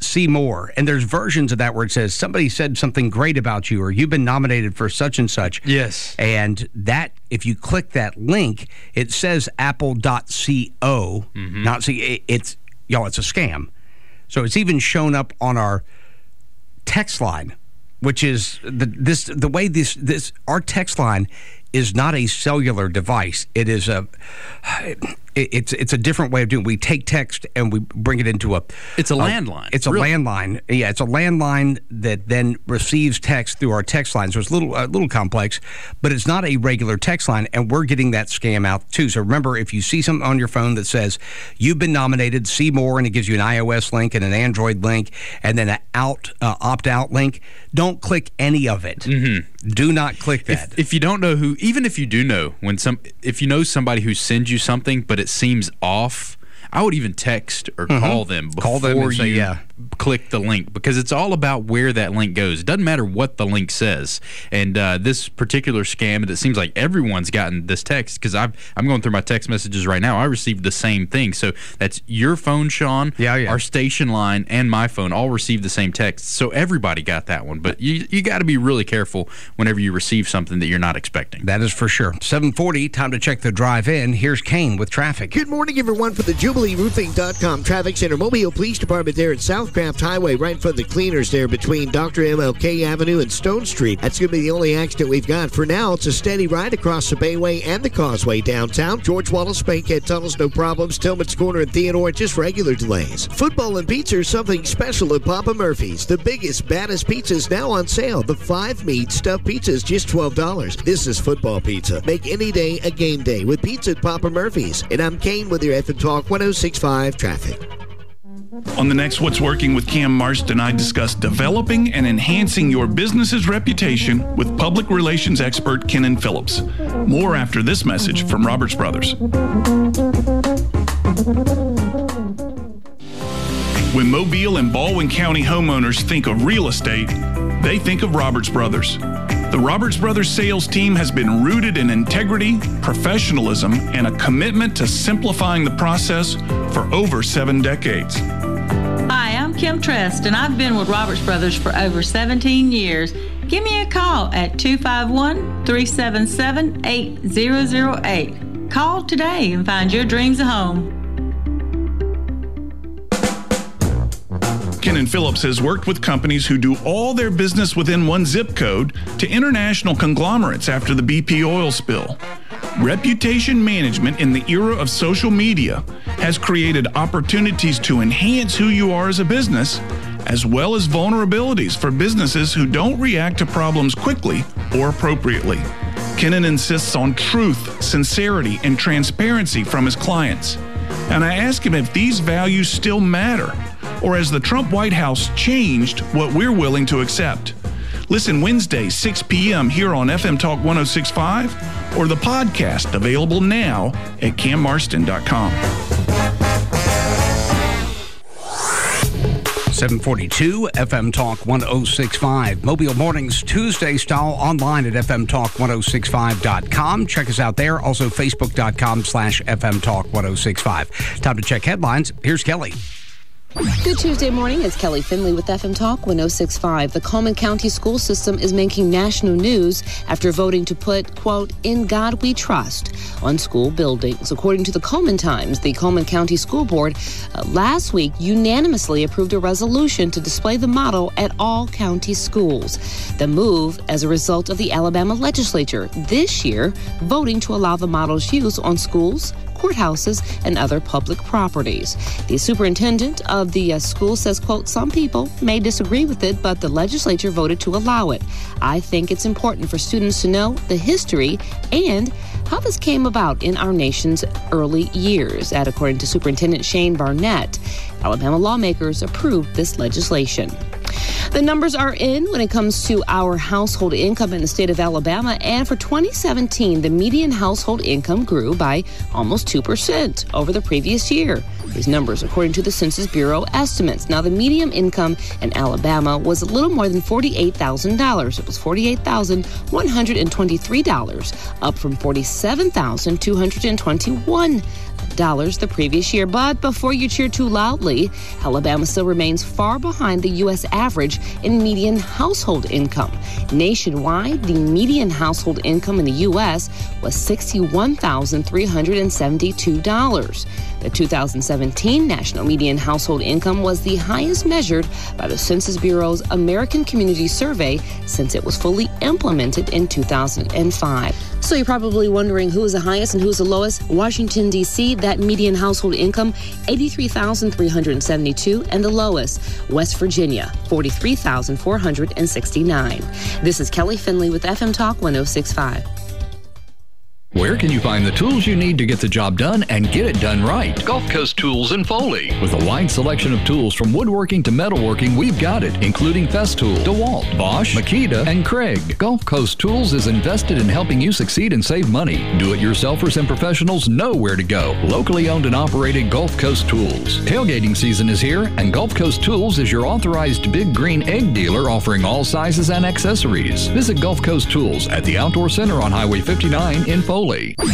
see more. And there's versions of that where it says somebody said something great about you or you've been nominated for such and such. Yes. And that, if you click that link, it says apple dot co. Mm-hmm. Not see, it's, y'all, it's a scam. So it's even shown up on our text line, which is the this the way this this our text line is not a cellular device. It is a it, it's it's a different way of doing it. We take text and we bring it into a it's a, a landline. It's a really. landline. Yeah, it's a landline that then receives text through our text line. So it's a little a little complex, but it's not a regular text line, and we're getting that scam out too. So remember, if you see something on your phone that says you've been nominated, see more, and it gives you an iOS link and an Android link and then an out uh, opt out link, don't click any of it. Mm-hmm. Do not click that. If, if you don't know who, even if you do know, when some, if you know somebody who sends you something, but it seems off, I would even text or Mm-hmm. call them before Call them and you say, yeah. click the link, because it's all about where that link goes. It doesn't matter what the link says. And uh, this particular scam, and it seems like everyone's gotten this text, because I'm going through my text messages right now. I received the same thing. So that's your phone, Sean, yeah, yeah. our station line, and my phone all received the same text. So everybody got that one. But you, you got to be really careful whenever you receive something that you're not expecting. That is for sure. seven forty, time to check the drive in. Here's Kane with traffic. Good morning, everyone, for the Jubilee Roofing dot com Traffic Center. Mobile Police Department there at Southcraft Highway, right in front of the cleaners there between Doctor M L K Avenue and Stone Street. That's going to be the only accident we've got. For now, it's a steady ride across the Bayway and the Causeway downtown. George Wallace Bankhead Tunnels, no problems. Tillman's Corner and Theodore, just regular delays. Football and pizza are something special at Papa Murphy's. The biggest, baddest pizzas now on sale. The five-meat stuffed pizza is just twelve dollars. This is football pizza. Make any day a game day with pizza at Papa Murphy's. And I'm Kane with your F M Talk one oh six point five traffic. On the next What's Working with Cam Marston, I discuss developing and enhancing your business's reputation with public relations expert Kenan Phillips. More after this message from Roberts Brothers. When Mobile and Baldwin County homeowners think of real estate, they think of Roberts Brothers. The Roberts Brothers sales team has been rooted in integrity, professionalism, and a commitment to simplifying the process for over seven decades. Hi, I'm Kim Trest, and I've been with Roberts Brothers for over seventeen years. Give me a call at two five one, three seven seven, eight zero zero eight. Call today and find your dreams a home. Kenan Phillips has worked with companies who do all their business within one zip code to international conglomerates after the B P oil spill. Reputation management in the era of social media has created opportunities to enhance who you are as a business, as well as vulnerabilities for businesses who don't react to problems quickly or appropriately. Kenan insists on truth, sincerity, and transparency from his clients. And I ask him if these values still matter, or has the Trump White House changed what we're willing to accept? Listen Wednesday, six p.m. here on F M Talk one oh six point five, or the podcast available now at cam marston dot com. seven forty-two, F M Talk one oh six point five. Mobile Mornings, Tuesday style, online at f m talk one oh six five dot com. Check us out there. Also, facebook dot com slash f m talk one oh six five. Time to check headlines. Here's Kelly. Good Tuesday morning. It's Kelly Finley with F M Talk one oh six point five. The Coleman County school system is making national news after voting to put, quote, "In God We Trust" on school buildings. According to the Coleman Times, the Coleman County School Board uh, last week unanimously approved a resolution to display the motto at all county schools. The move as a result of the Alabama legislature this year voting to allow the motto's use on schools, courthouses, and other public properties. The superintendent of the uh, school says, quote, "Some people may disagree with it, but the legislature voted to allow it. I think it's important for students to know the history and how this came about in our nation's early years." That, according to Superintendent Shane Barnett, Alabama lawmakers approved this legislation. The numbers are in when it comes to our household income in the state of Alabama, and for twenty seventeen, the median household income grew by almost two percent over the previous year. These numbers, according to the Census Bureau estimates. Now, the median income in Alabama was a little more than forty-eight thousand dollars. It was forty-eight thousand one hundred twenty-three dollars, up from forty-seven thousand two hundred twenty-one dollars the previous year. But before you cheer too loudly, Alabama still remains far behind the U S average in median household income. Nationwide, the median household income in the U S was sixty-one thousand three hundred seventy-two dollars. The two thousand seventeen national median household income was the highest measured by the Census Bureau's American Community Survey since it was fully implemented in two thousand five. So you're probably wondering who is the highest and who is the lowest. Washington, D C, that median household income, eighty-three thousand three hundred seventy-two, and the lowest, West Virginia, forty-three thousand four hundred sixty-nine. This is Kelly Finley with F M Talk one oh six point five. Where can you find the tools you need to get the job done and get it done right? Gulf Coast Tools in Foley. With a wide selection of tools from woodworking to metalworking, we've got it, including Festool, DeWalt, Bosch, Makita, and Craig. Gulf Coast Tools is invested in helping you succeed and save money. Do-it-yourselfers and professionals know where to go. Locally owned and operated Gulf Coast Tools. Tailgating season is here, and Gulf Coast Tools is your authorized Big Green Egg dealer offering all sizes and accessories. Visit Gulf Coast Tools at the Outdoor Center on Highway fifty-nine in Foley.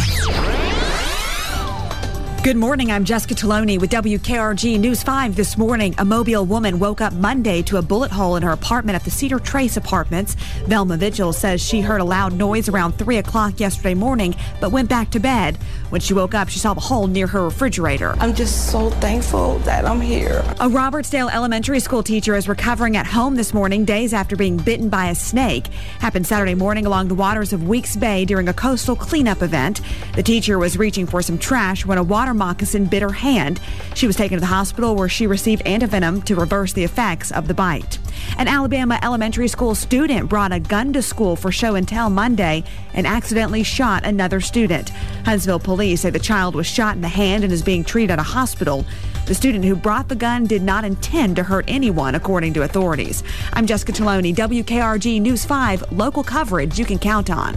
Good morning. I'm Jessica Taloni with W K R G News five this morning. A Mobile woman woke up Monday to a bullet hole in her apartment at the Cedar Trace Apartments. Velma Vigil says she heard a loud noise around three o'clock yesterday morning, but went back to bed. When she woke up, she saw the hole near her refrigerator. I'm just so thankful that I'm here. A Robertsdale Elementary School teacher is recovering at home this morning, days after being bitten by a snake. Happened Saturday morning along the waters of Weeks Bay during a coastal cleanup event. The teacher was reaching for some trash when a water moccasin bit her hand. She was taken to the hospital where she received antivenom to reverse the effects of the bite. An Alabama elementary school student brought a gun to school for show and tell Monday and accidentally shot another student. Huntsville police say the child was shot in the hand and is being treated at a hospital. The student who brought the gun did not intend to hurt anyone, according to authorities. I'm Jessica Taloni, W K R G News five, local coverage you can count on.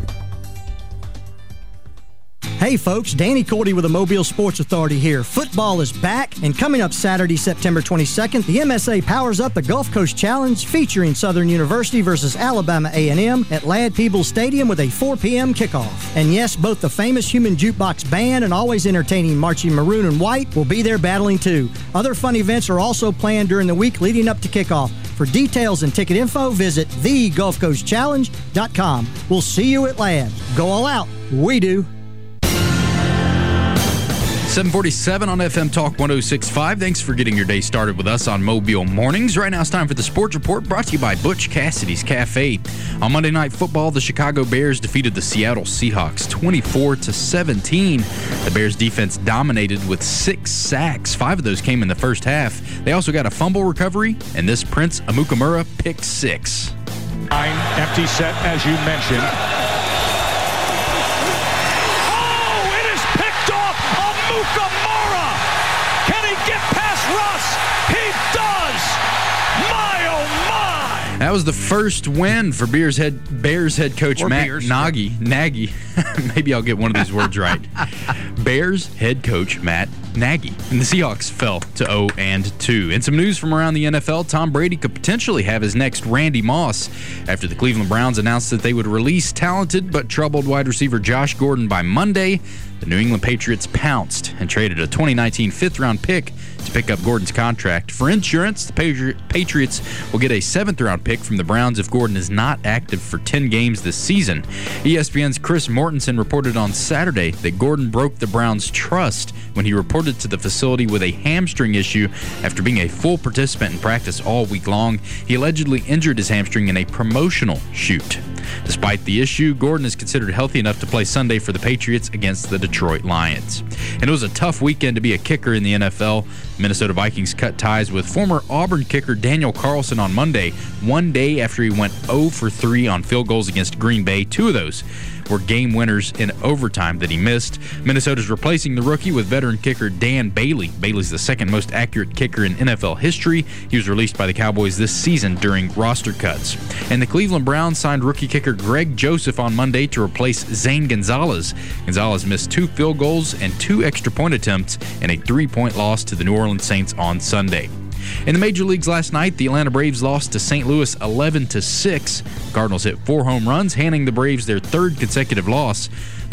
Hey folks, Danny Cordy with the Mobile Sports Authority here. Football is back, and coming up Saturday, September twenty-second, the M S A powers up the Gulf Coast Challenge featuring Southern University versus Alabama A and M at Ladd-Peebles Stadium with a four p.m. kickoff. And yes, both the famous Human Jukebox Band and always entertaining Marching Maroon and White will be there battling too. Other fun events are also planned during the week leading up to kickoff. For details and ticket info, visit the gulf coast challenge dot com. We'll see you at Ladd. Go all out. We do. seven forty-seven on F M Talk one oh six point five. Thanks for getting your day started with us on Mobile Mornings. Right now it's time for the Sports Report, brought to you by Butch Cassidy's Cafe. On Monday Night Football, the Chicago Bears defeated the Seattle Seahawks twenty-four to seventeen. The Bears defense dominated with six sacks. Five of those came in the first half. They also got a fumble recovery, and this Prince Amukamara picked six. Nine, empty set, as you mentioned. Amukamara! Can he get past Russ? He does! My, oh my! That was the first win for Bears head, Bears head coach or Matt Beers. Nagy. Nagy. Maybe I'll get one of these words right. Bears head coach Matt Nagy. And the Seahawks fell to oh and two. And some news from around the N F L, Tom Brady could potentially have his next Randy Moss after the Cleveland Browns announced that they would release talented but troubled wide receiver Josh Gordon by Monday. The New England Patriots pounced and traded a twenty nineteen fifth-round pick to pick up Gordon's contract. For insurance, the Patri- Patriots will get a seventh-round pick from the Browns if Gordon is not active for ten games this season. E S P N's Chris Mortensen reported on Saturday that Gordon broke the Browns' trust when he reported to the facility with a hamstring issue after being a full participant in practice all week long. He allegedly injured his hamstring in a promotional shoot. Despite the issue, Gordon is considered healthy enough to play Sunday for the Patriots against the Detroit Lions. And it was a tough weekend to be a kicker in the N F L. Minnesota Vikings cut ties with former Auburn kicker Daniel Carlson on Monday, one day after he went oh for three on field goals against Green Bay. Two of those were game winners in overtime that he missed. Minnesota's replacing the rookie with veteran kicker Dan Bailey. Bailey's the second most accurate kicker in N F L history. He was released by the Cowboys this season during roster cuts. And the Cleveland Browns signed rookie kicker Greg Joseph on Monday to replace Zane Gonzalez. Gonzalez missed two field goals and two extra point attempts in a three-point loss to the New Orleans Saints on Sunday. In the major leagues last night, the Atlanta Braves lost to Saint Louis eleven to six. The Cardinals hit four home runs, handing the Braves their third consecutive loss. The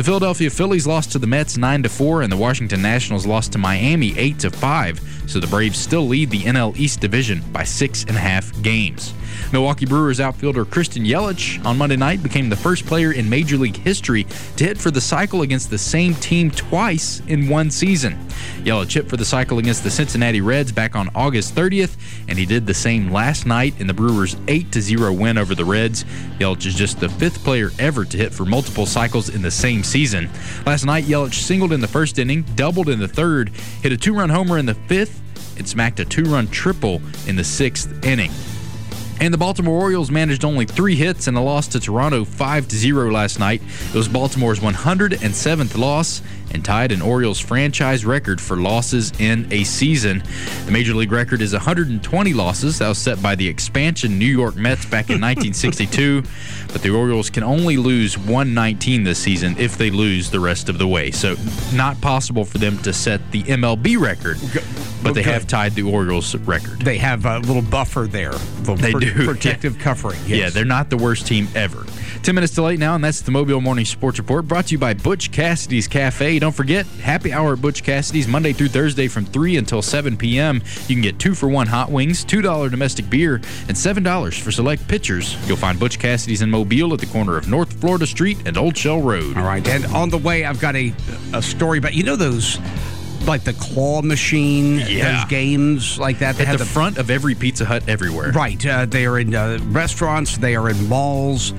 The Philadelphia Phillies lost to the Mets nine to four, and the Washington Nationals lost to Miami eight to five. So the Braves still lead the N L East Division by six and a half games. Milwaukee Brewers outfielder Christian Yelich on Monday night became the first player in Major League history to hit for the cycle against the same team twice in one season. Yelich hit for the cycle against the Cincinnati Reds back on August thirtieth, and he did the same last night in the Brewers' eight to zero win over the Reds. Yelich is just the fifth player ever to hit for multiple cycles in the same season. Last night, Yelich singled in the first inning, doubled in the third, hit a two-run homer in the fifth, and smacked a two-run triple in the sixth inning. And the Baltimore Orioles managed only three hits in a loss to Toronto five to zero last night. It was Baltimore's one hundred seventh loss and tied an Orioles franchise record for losses in a season. The Major League record is one hundred twenty losses. That was set by the expansion New York Mets back in nineteen sixty-two. But the Orioles can only lose one nineteen this season if they lose the rest of the way. So not possible for them to set the M L B record. But they have tied the Orioles record. They have a little buffer there. They do. Protective covering. Yes. Yeah, they're not the worst team ever. Ten minutes to late now, and that's the Mobile Morning Sports Report brought to you by Butch Cassidy's Cafe. Don't forget, happy hour at Butch Cassidy's Monday through Thursday from three until seven p.m. You can get two for one hot wings, two dollars domestic beer, and seven dollars for select pitchers. You'll find Butch Cassidy's in Mobile at the corner of North Florida Street and Old Shell Road. All right, and on the way, I've got a, a story about, you know those... like the claw machine, yeah. those games like that. They At have the, the front of every Pizza Hut everywhere. Right. Uh, they are in uh, restaurants. They are in malls.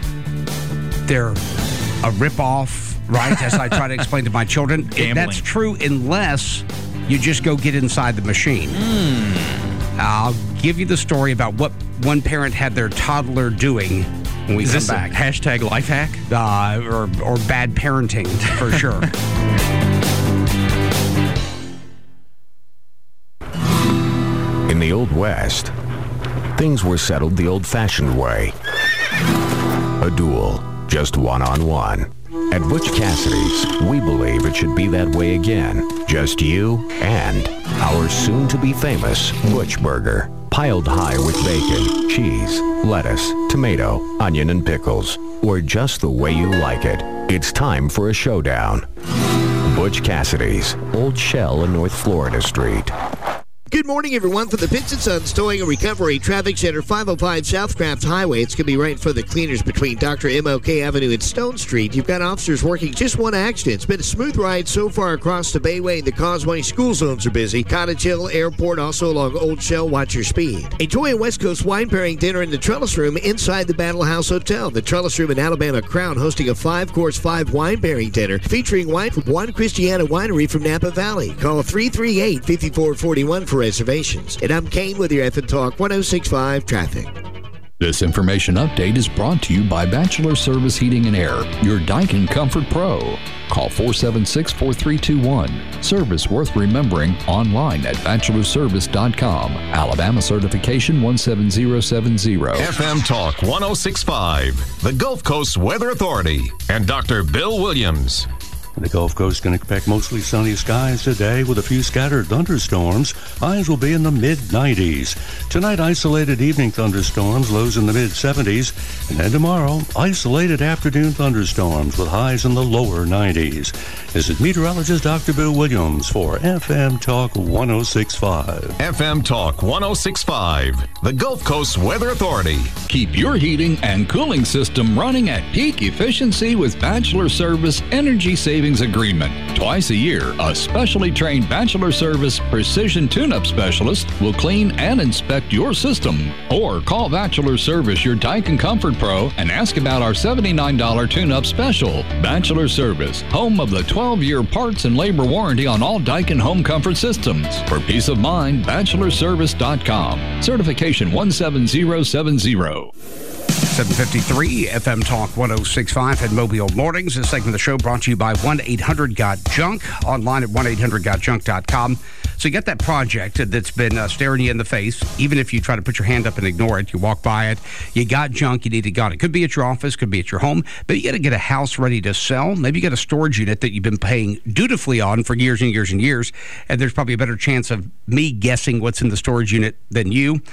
They're a ripoff, right, as I try to explain to my children. Gambling. That's true unless you just go get inside the machine. Mm. I'll give you the story about what one parent had their toddler doing when we Is come this back. A hashtag life hack? Uh, or, or bad parenting, for sure. In the Old West, things were settled the old-fashioned way. A duel, just one-on-one. At Butch Cassidy's, we believe it should be that way again. Just you and our soon-to-be famous Butch Burger. Piled high with bacon, cheese, lettuce, tomato, onion, and pickles. Or just the way you like it. It's time for a showdown. Butch Cassidy's, Old Shell and North Florida Street. Good morning, everyone. From the Pitts and Sons Towing and Recovery Traffic Center, five oh five South Craft Highway. It's going to be right for the cleaners between Doctor M L K Avenue and Stone Street. You've got officers working just one accident. It's been a smooth ride so far across the Bayway and the Causeway. School zones are busy. Cottage Hill Airport, also along Old Shell. Watch your speed. Enjoy a West Coast wine pairing dinner in the Trellis Room inside the Battle House Hotel. The Trellis Room in Alabama Crown hosting a five-course, five-wine pairing dinner featuring wine from Juan Christiana Winery from Napa Valley. Call three three eight, five four four one for reservations. And I'm Kane with your F M Talk one oh six point five traffic. This information update is brought to you by Bachelor Service Heating and Air, your Daikin Comfort Pro. Call four seven six, four three two one. Service worth remembering online at bachelor service dot com. Alabama certification one seven zero seven zero. F M Talk one oh six point five, the Gulf Coast Weather Authority, and Doctor Bill Williams. The Gulf Coast can expect mostly sunny skies today with a few scattered thunderstorms. Highs will be in the mid nineties. Tonight, isolated evening thunderstorms, lows in the mid seventies. And then tomorrow, isolated afternoon thunderstorms with highs in the lower nineties. This is meteorologist Doctor Bill Williams for F M Talk one oh six point five. F M Talk one oh six point five, the Gulf Coast Weather Authority. Keep your heating and cooling system running at peak efficiency with Bachelor Service Energy Savings Agreement. Twice a year, a specially trained Bachelor Service Precision Tune-Up Specialist will clean and inspect your system. Or call Bachelor Service, your Daikin Comfort Pro, and ask about our seventy-nine dollars tune-up special. Bachelor Service, home of the twelve-year parts and labor warranty on all Daikin home comfort systems. For peace of mind, bachelor service dot com. Certification one seven zero seven zero. seven fifty-three F M Talk one oh six point five at Mobile Mornings. This segment of the show brought to you by one eight hundred got junk, online at one eight hundred got junk dot com. So you got that project that's been uh, staring you in the face. Even if you try to put your hand up and ignore it, you walk by it, you got junk, you need it gone. It could be at your office, could be at your home. Maybe you got to get a house ready to sell. Maybe you got a storage unit that you've been paying dutifully on for years and years and years, and there's probably a better chance of me guessing what's in the storage unit than you.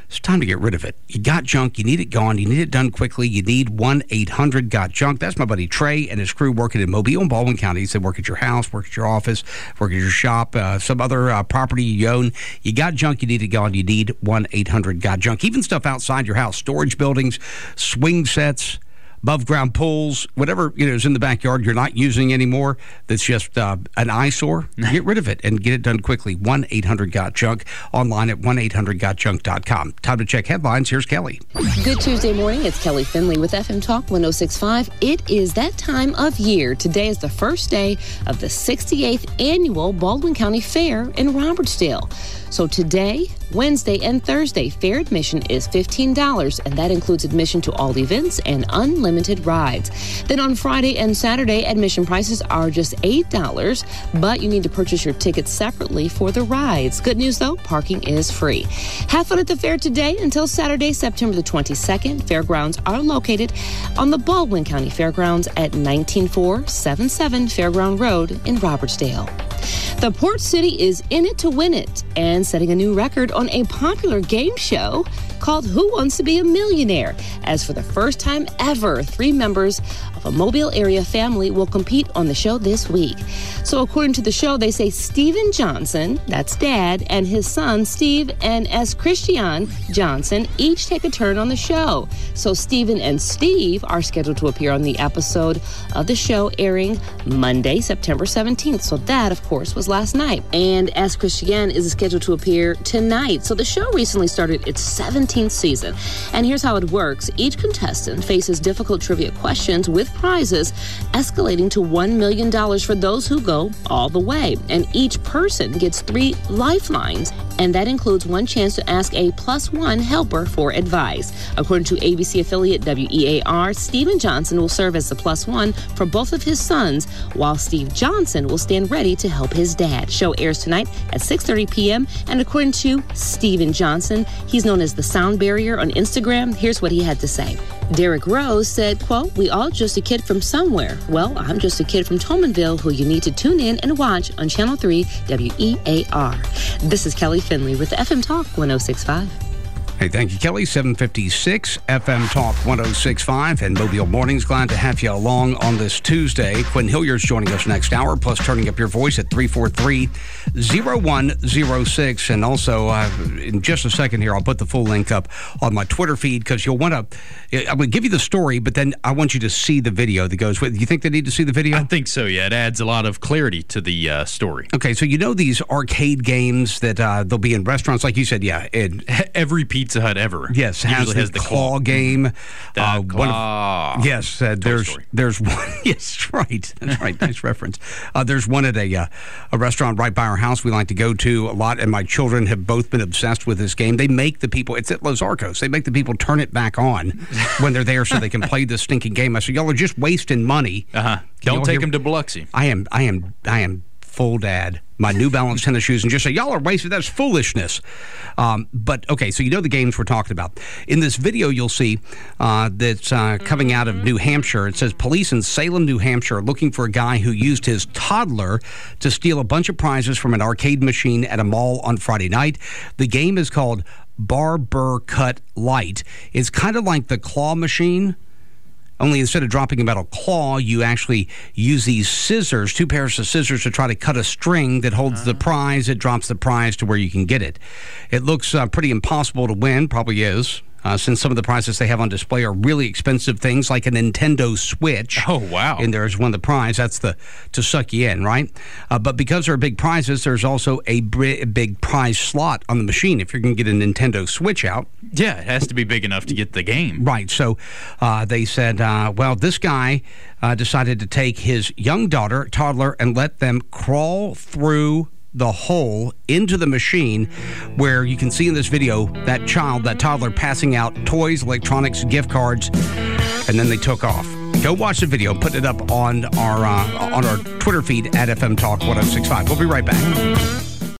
It's time to get rid of it. You got junk. You need it gone. You need it done quickly. You need one eight hundred got junk. That's my buddy Trey and his crew working in Mobile and Baldwin counties. They work at your house, work at your office, work at your shop, uh, some other uh, property you own. You got junk. You need it gone. You need one eight hundred got junk. Even stuff outside your house, storage buildings, swing sets, above ground pools, whatever you know is in the backyard you're not using anymore that's just uh, an eyesore, get rid of it and get it done quickly. one eight hundred got junk, online at one eight hundred got junk dot com. Time to check headlines. Here's Kelly. Good Tuesday morning. It's Kelly Finley with F M Talk one oh six point five. It is that time of year. Today is the first day of the sixty-eighth Annual Baldwin County Fair in Robertsdale. So today, Wednesday, and Thursday, fair admission is fifteen dollars, and that includes admission to all events and unlimited rides. Then on Friday and Saturday, admission prices are just eight dollars, but you need to purchase your tickets separately for the rides. Good news, though, parking is free. Have fun at the fair today until Saturday, September the twenty-second. Fairgrounds are located on the Baldwin County Fairgrounds at nineteen four seventy-seven Fairground Road in Robertsdale. The Port City is in it to win it and setting a new record on a popular game show called Who Wants to Be a Millionaire? As for the first time ever, three members of a Mobile area family will compete on the show this week. So according to the show, they say Steven Johnson, that's Dad, and his son Steve and S. Christian Johnson each take a turn on the show. So Steven and Steve are scheduled to appear on the episode of the show airing Monday, September seventeenth. So that, of course, was last night. And S. Christian is scheduled to appear tonight. So the show recently started its seventeenth season. And here's how it works. Each contestant faces difficult trivia questions with prizes escalating to one million dollars for those who go all the way. And each person gets three lifelines, and that includes one chance to ask a plus one helper for advice. According to A B C affiliate W E A R, Steven Johnson will serve as the plus one for both of his sons, while Steve Johnson will stand ready to help his dad. Show airs tonight at six thirty p.m. And according to Steven Johnson, he's known as the Sound Barrier on Instagram. Here's what he had to say. Derek Rose said, quote, "We all just a kid from somewhere. Well, I'm just a kid from Tomanville who you need to tune in and watch on Channel three W E A R. This is Kelly Finley with F M Talk one oh six point five. Hey, thank you, Kelly. seven fifty-six F M Talk one oh six point five and Mobile Mornings. Glad to have you along on this Tuesday. Quinn Hilliard's joining us next hour, plus turning up your voice at three four three, oh one oh six. And also, uh, in just a second here, I'll put the full link up on my Twitter feed because you'll want to, I'm going to give you the story, but then I want you to see the video that goes with it. You think they need to see the video? I think so, yeah. It adds a lot of clarity to the uh, story. Okay, so you know these arcade games that uh, they'll be in restaurants, like you said, yeah. It, Every Pizza Hut ever. Yes, has, has the claw, claw game. The uh, claw. One of, yes, uh, there's there's one. Yes, right. That's right. Nice reference. Uh, there's one at a uh, a restaurant right by our house we like to go to a lot, and my children have both been obsessed with this game. They make the people. It's at Los Arcos. They make the people turn it back on when they're there so they can play this stinking game. I said, y'all are just wasting money. Uh huh. Don't take them to Biloxi. I am. I am. I am. Full dad, my New Balance tennis shoes, and just say, y'all are wasted. That's foolishness. Um, but, okay, so you know the games we're talking about. In this video, you'll see uh, that's uh, coming out of New Hampshire. It says, police in Salem, New Hampshire are looking for a guy who used his toddler to steal a bunch of prizes from an arcade machine at a mall on Friday night. The game is called Bar Burr Cut Light. It's kind of like the claw machine, only instead of dropping a metal claw, you actually use these scissors, two pairs of scissors, to try to cut a string that holds the prize. It drops the prize to where you can get it. It looks uh, pretty impossible to win, probably is, uh, since some of the prizes they have on display are really expensive things, like a Nintendo Switch. Oh, wow. And there's one of the prize. That's the to suck you in, right? Uh, but because there are big prizes, there's also a big prize slot on the machine. If you're going to get a Nintendo Switch out, yeah, it has to be big enough to get the game. Right. So uh, they said, uh, well, this guy uh, decided to take his young daughter, toddler, and let them crawl through the hole into the machine, where you can see in this video that child, that toddler, passing out toys, electronics, gift cards, and then they took off. Go watch the video. Put it up on our uh, on our Twitter feed at F M Talk one oh six point five. We'll be right back.